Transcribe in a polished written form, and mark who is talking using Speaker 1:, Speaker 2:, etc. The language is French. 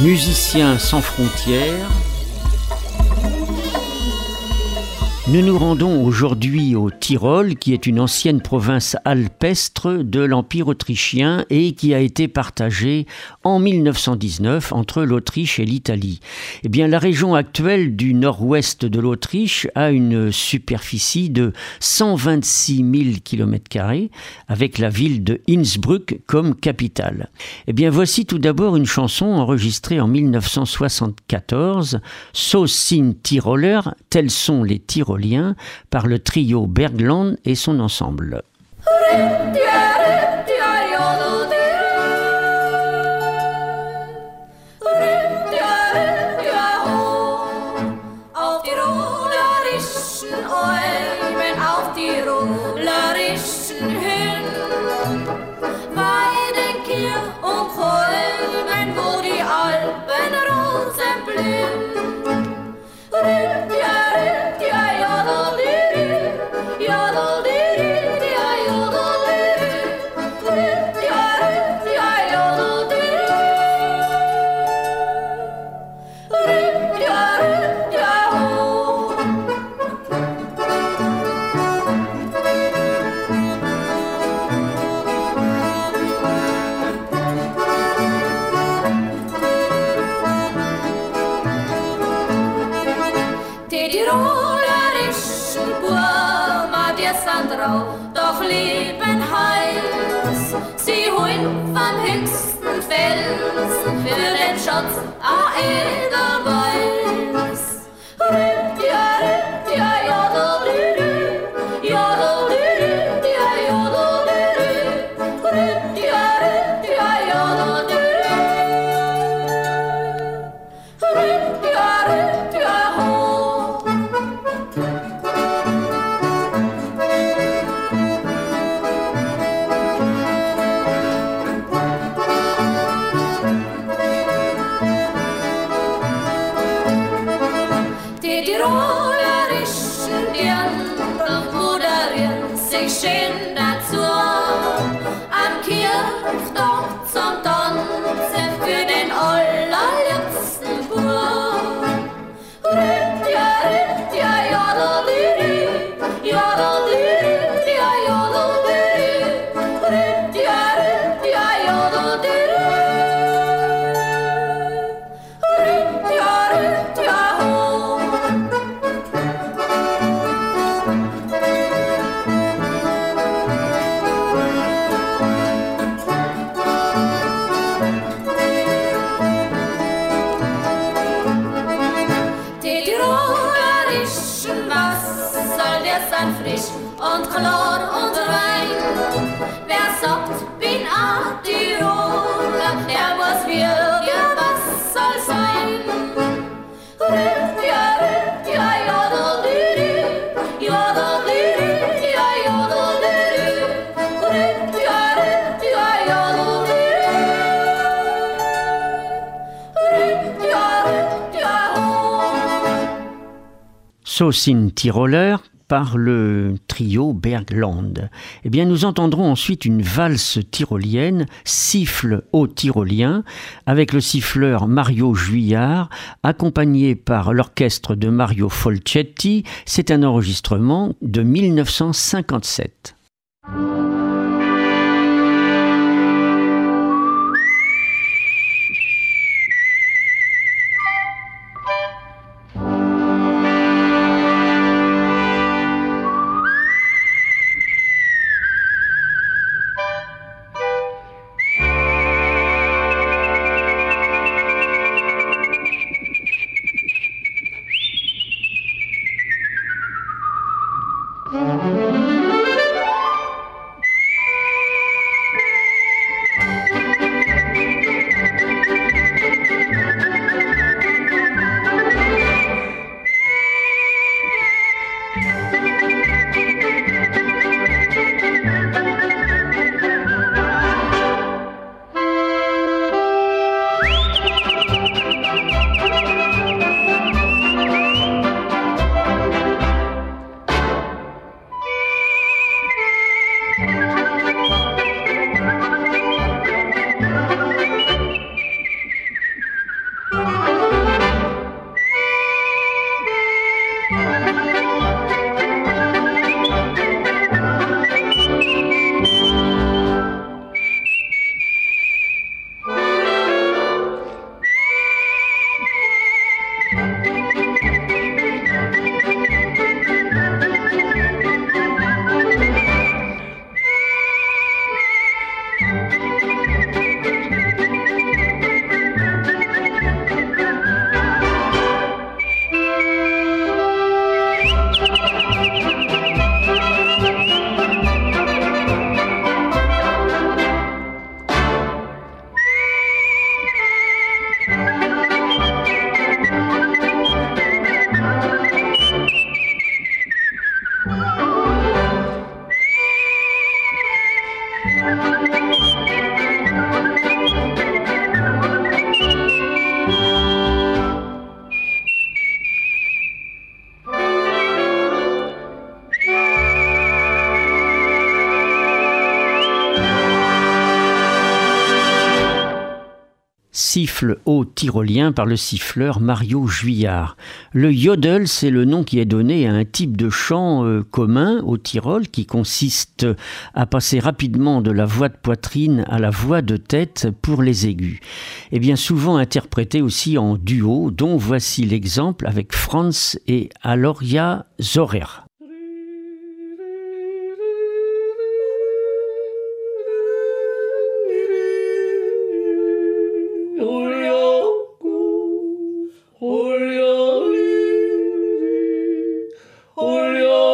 Speaker 1: Musiciens sans frontières, nous nous rendons aujourd'hui au Tyrol, qui est une ancienne province alpestre de l'Empire autrichien et qui a été partagée en 1919 entre l'Autriche et l'Italie. Eh bien, la région actuelle du nord-ouest de l'Autriche a une superficie de 126 000 km², avec la ville de Innsbruck comme capitale. Eh bien, voici tout d'abord une chanson enregistrée en 1974, So sind Tiroler, tels sont les Tyroliens, par le trio Bergland et son ensemble.
Speaker 2: Doch leben heiß, sie holen vom höchsten Felsen für den Schatz a Edelweiß. Rübja, rübja, jodelü, jodelü, ja, jodelü, rübja, rübja, jodelü, rübja, rübja, ho. Schön dazu am Kirchtag zum Tanzen für den allerliebsten Bub. Rübja, rübja, jodelü, jodelü, ja, jodelü, rübja, rübja, jodelü, rübja, rübja, ho. Frisch und klar und rein. Wer sagt, bin a Tiroler, der muss wirklich was soll sein. Rübja, rübja, jodelü, jodelü, ja, jodelü, rübja, rübja, jodelü, rübja, rübja, ho.
Speaker 1: So sind Tiroler par le trio Bergland. Eh bien, nous entendrons ensuite une valse tyrolienne, siffle au tyrolien, avec le siffleur Mario Juillard, accompagné par l'orchestre de Mario Folchetti. C'est un enregistrement de 1957. siffle au tyrolien par le siffleur Mario Juillard. Le yodel, c'est le nom qui est donné à un type de chant commun au Tyrol qui consiste à passer rapidement de la voix de poitrine à la voix de tête pour les aigus. Et bien souvent interprété aussi en duo, dont voici l'exemple avec Franz et Aloria Zorer.
Speaker 3: Julio